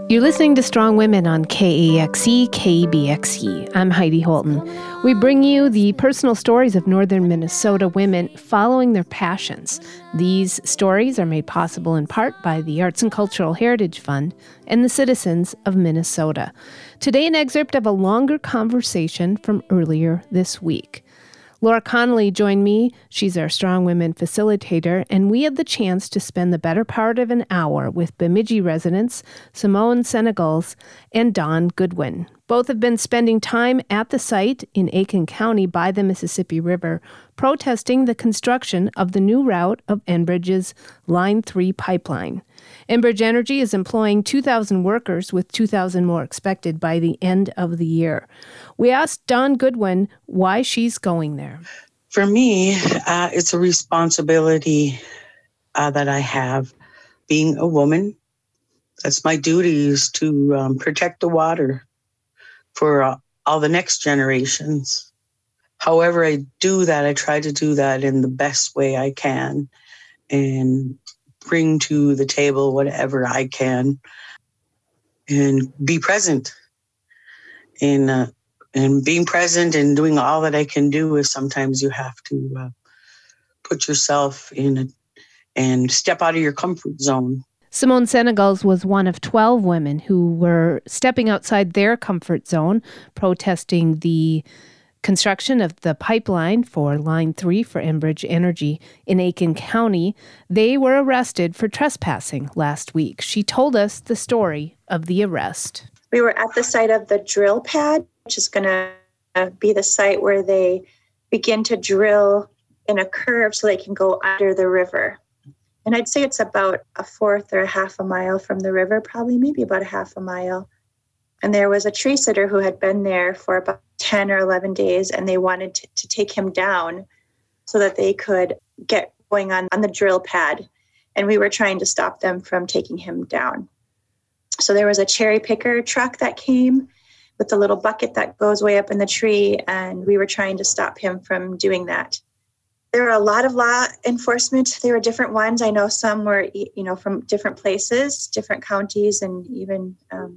You're listening to Strong Women on KAXE, KBXE. I'm Heidi Holton. We bring you the personal stories of northern Minnesota women following their passions. These stories are made possible in part by the Arts and Cultural Heritage Fund and the citizens of Minnesota. Today, an excerpt of a longer conversation from earlier this week. Laura Connolly joined me. She's our Strong Women facilitator, and we had the chance to spend the better part of an hour with Bemidji residents Simone Senegals and Dawn Goodwin. Both have been spending time at the site in Aiken County by the Mississippi River, protesting the construction of the new route of Enbridge's Line 3 pipeline. Enbridge Energy is employing 2,000 workers, with 2,000 more expected by the end of the year. We asked Dawn Goodwin why she's going there. For me, it's a responsibility that I have. Being a woman, that's my duty, is to protect the water for all the next generations. However I do that, I try to do that in the best way I can and bring to the table whatever I can and be present. And being present and doing all that I can do is sometimes you have to put yourself in and step out of your comfort zone. Simone Senegals was one of 12 women who were stepping outside their comfort zone, protesting the construction of the pipeline for Line 3 for Enbridge Energy in Aiken County. They were arrested for trespassing last week. She told us the story of the arrest. We were at the site of the drill pad, which is going to be the site where they begin to drill in a curve so they can go under the river. And I'd say it's about a fourth or a half a mile from the river, probably maybe about a half a mile. And there was a tree sitter who had been there for about 10 or 11 days, and they wanted to take him down so that they could get going on the drill pad. And we were trying to stop them from taking him down. So there was a cherry picker truck that came with the little bucket that goes way up in the tree, and we were trying to stop him from doing that. There were a lot of law enforcement. There were different ones. I know some were, from different places, different counties, and even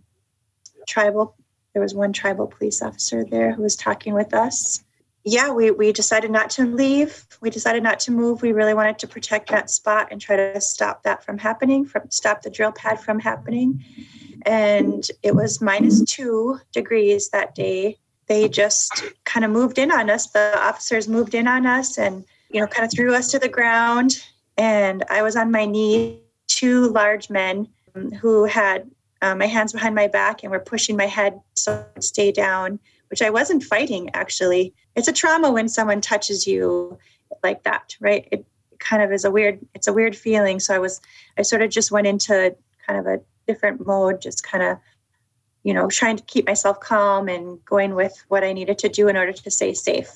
tribal. There was one tribal police officer there who was talking with us. Yeah, we decided not to leave. We decided not to move. We really wanted to protect that spot and try to stop that from happening, stop the drill pad from happening. And it was -2 degrees that day. They just kind of moved in on us. The officers moved in on us and, kind of threw us to the ground. And I was on my knee. 2 large men who had my hands behind my back and were pushing my head so I'd stay down, which I wasn't fighting, actually. It's a trauma when someone touches you like that, right? It kind of is it's a weird feeling. So I sort of just went into kind of a different mode, just kind of, trying to keep myself calm and going with what I needed to do in order to stay safe.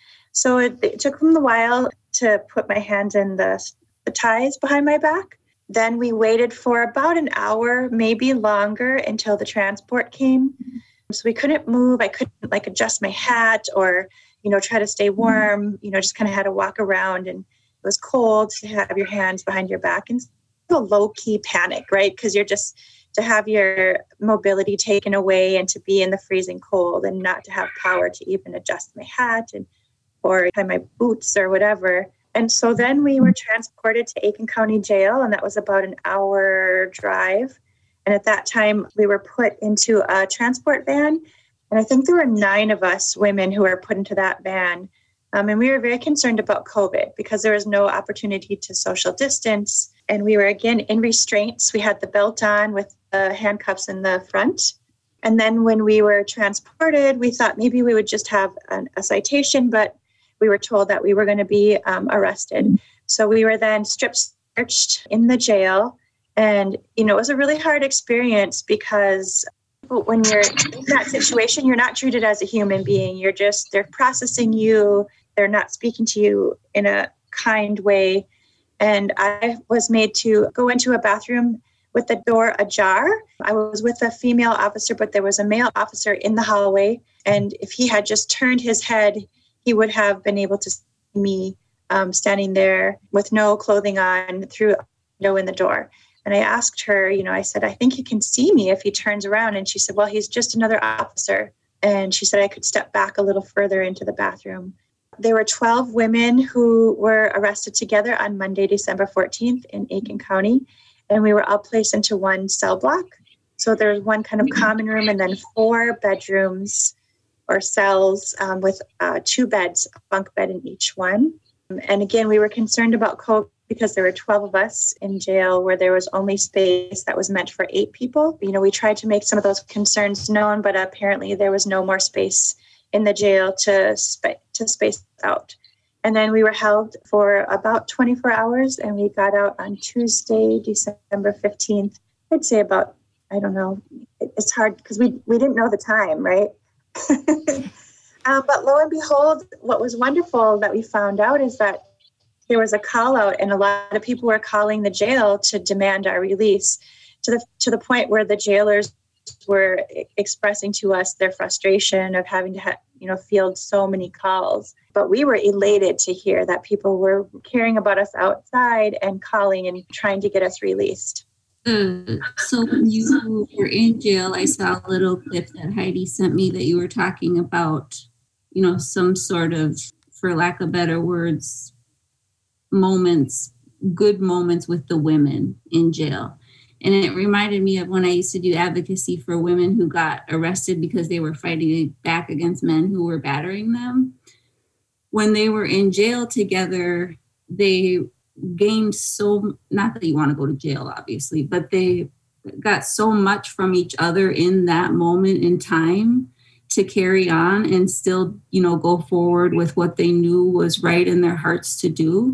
So it took them a while to put my hands in the ties behind my back. Then we waited for about an hour, maybe longer, until the transport came. So we couldn't move. I couldn't adjust my hat or, try to stay warm, just kind of had to walk around, and it was cold to have your hands behind your back and a low-key panic, right? Because you're just to have your mobility taken away and to be in the freezing cold and not to have power to even adjust my hat or tie my boots or whatever. And so then we were transported to Aiken County Jail, and that was about an hour drive. And at that time, we were put into a transport van. And I think there were 9 of us women who were put into that van. And we were very concerned about COVID because there was no opportunity to social distance. And we were, again, in restraints. We had the belt on with the handcuffs in the front. And then when we were transported, we thought maybe we would just have a citation, but we were told that we were going to be arrested. So we were then strip searched in the jail. And, it was a really hard experience because when you're in that situation, you're not treated as a human being. They're processing you. They're not speaking to you in a kind way. And I was made to go into a bathroom with the door ajar. I was with a female officer, but there was a male officer in the hallway. And if he had just turned his head, he would have been able to see me standing there with no clothing on through a window in the door. And I asked her, I said, I think he can see me if he turns around. And she said, well, he's just another officer. And she said I could step back a little further into the bathroom. There were 12 women who were arrested together on Monday, December 14th in Aiken County. And we were all placed into one cell block. So there was one kind of common room and then 4 bedrooms or cells with 2 beds, a bunk bed in each one. And again, we were concerned about COVID because there were 12 of us in jail where there was only space that was meant for 8 people. We tried to make some of those concerns known, but apparently there was no more space in the jail to space out. And then we were held for about 24 hours and we got out on Tuesday, December 15th. I'd say about, I don't know, it's hard because we didn't know the time, right? But lo and behold, what was wonderful that we found out is that there was a call out and a lot of people were calling the jail to demand our release to the point where the jailers were expressing to us their frustration of having to field so many calls. But we were elated to hear that people were caring about us outside and calling and trying to get us released. So when you were in jail, I saw a little clip that Heidi sent me that you were talking about, some sort of, for lack of better words, good moments with the women in jail. And it reminded me of when I used to do advocacy for women who got arrested because they were fighting back against men who were battering them. When they were in jail together, they gained not that you want to go to jail, obviously, but they got so much from each other in that moment in time to carry on and still, go forward with what they knew was right in their hearts to do.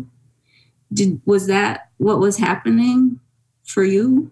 Was that what was happening for you?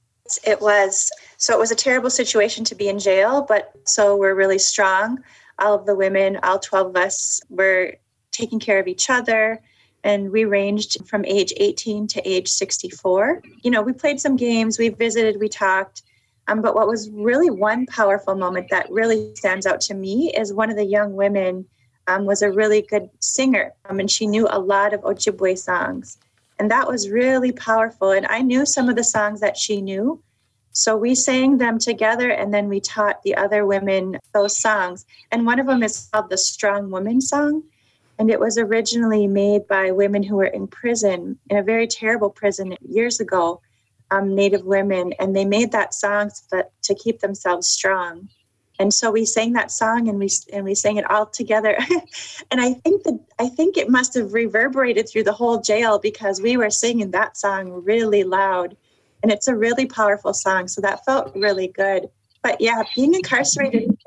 It was. So it was a terrible situation to be in jail, but so we're really strong. All of the women, all 12 of us, were taking care of each other. And we ranged from age 18 to age 64. We played some games, we visited, we talked. But what was really one powerful moment that really stands out to me is one of the young women was a really good singer. And she knew a lot of Ojibwe songs. And that was really powerful. And I knew some of the songs that she knew. So we sang them together and then we taught the other women those songs. And one of them is called the Strong Woman Song. And it was originally made by women who were in prison, in a very terrible prison years ago, Native women. And they made that song to keep themselves strong. And so we sang that song and we sang it all together. And I think it must have reverberated through the whole jail because we were singing that song really loud. And it's a really powerful song. So that felt really good. But yeah, being incarcerated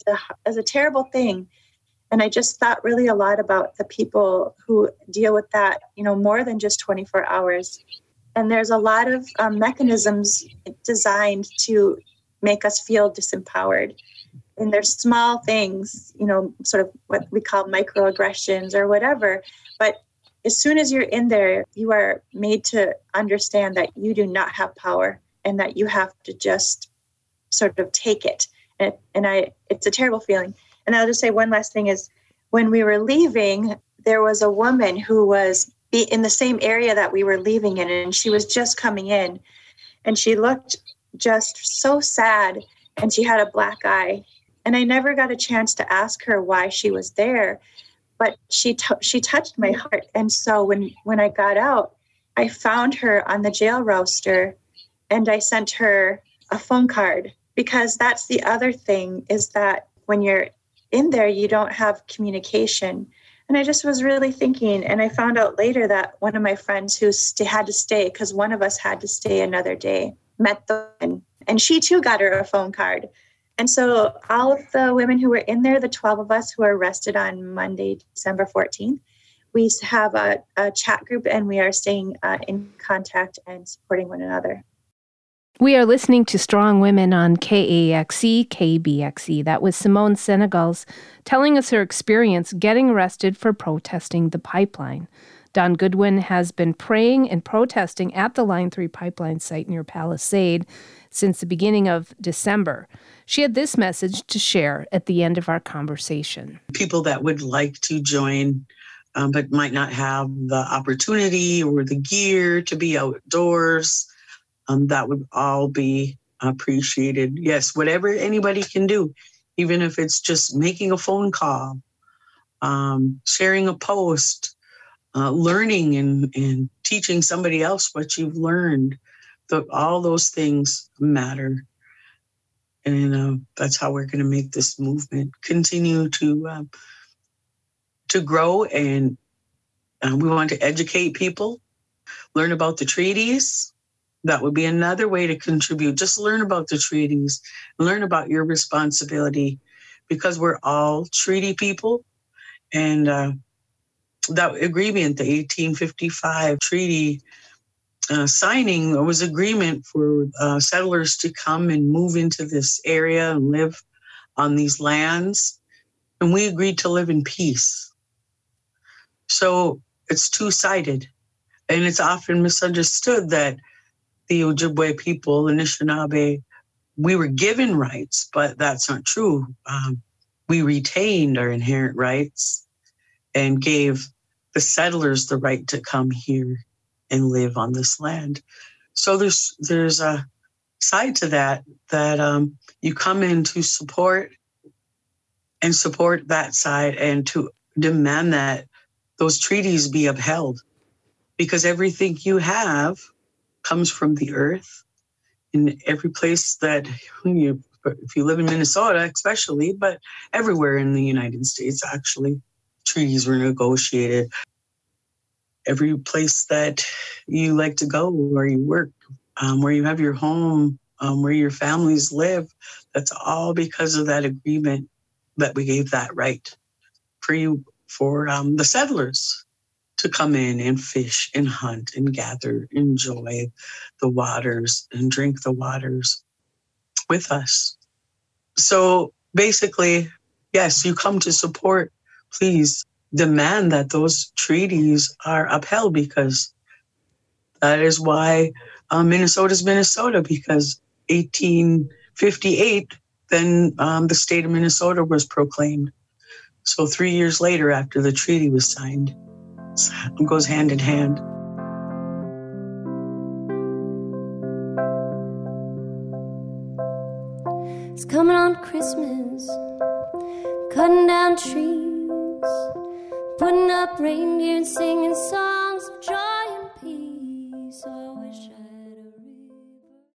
is a terrible thing. And I just thought really a lot about the people who deal with that, more than just 24 hours. And there's a lot of mechanisms designed to make us feel disempowered. And there's small things, sort of what we call microaggressions or whatever. But as soon as you're in there, you are made to understand that you do not have power and that you have to just sort of take it. And it's a terrible feeling. And I'll just say one last thing is when we were leaving, there was a woman who was in the same area that we were leaving in, and she was just coming in. And she looked just so sad, and she had a black eye. And I never got a chance to ask her why she was there, but she touched my heart. And so when I got out, I found her on the jail roster, and I sent her a phone card, because that's the other thing is that when you're in there, you don't have communication. And I just was really thinking, and I found out later that one of my friends who had to stay, because one of us had to stay another day, met the woman, and she too got her a phone card. And so all of the women who were in there, the 12 of us who were arrested on Monday, December 14th, we have a chat group, and we are staying in contact and supporting one another. We are listening to Strong Women on KAXE, KBXE. That was Simone Senegals telling us her experience getting arrested for protesting the pipeline. Don Goodwin has been praying and protesting at the Line 3 pipeline site near Palisade since the beginning of December. She had this message to share at the end of our conversation. People that would like to join but might not have the opportunity or the gear to be outdoors, that would all be appreciated. Yes, whatever anybody can do, even if it's just making a phone call, sharing a post, learning and teaching somebody else what you've learned. All those things matter. And that's how we're going to make this movement continue to grow. And we want to educate people, learn about the treaties. That would be another way to contribute. Just learn about the treaties, learn about your responsibility, because we're all treaty people. And that agreement, the 1855 treaty signing, was agreement for settlers to come and move into this area and live on these lands. And we agreed to live in peace. So it's two-sided. And it's often misunderstood that the Ojibwe people, the Anishinaabe, we were given rights, but that's not true. We retained our inherent rights and gave the settlers the right to come here and live on this land. So there's a side to that you come in to support that side and to demand that those treaties be upheld, because everything you have comes from the earth. In every place that if you live in Minnesota especially, but everywhere in the United States, actually, treaties were negotiated. Every place that you like to go, where you work, where you have your home, where your families live, that's all because of that agreement that we gave that right for the settlers to come in and fish and hunt and gather, enjoy the waters and drink the waters with us. So basically, yes, you come to support. Please demand that those treaties are upheld, because that is why Minnesota's Minnesota, because 1858, then the state of Minnesota was proclaimed. So 3 years later, after the treaty was signed, it goes hand in hand. It's coming on Christmas, cutting down trees, putting up reindeer and singing songs.